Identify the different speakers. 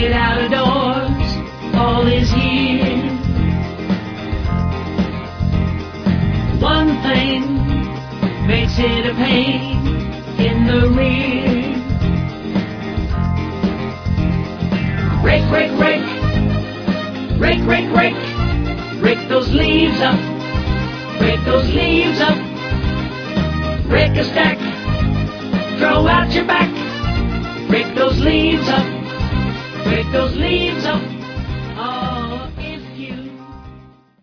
Speaker 1: it out of doors, fall is here. One thing makes it a pain in the rear. Rake, rake, rake, rake, rake, rake, rake those leaves up, rake those leaves up, rake a stack, throw out your back, rake those leaves up, rake those leaves up.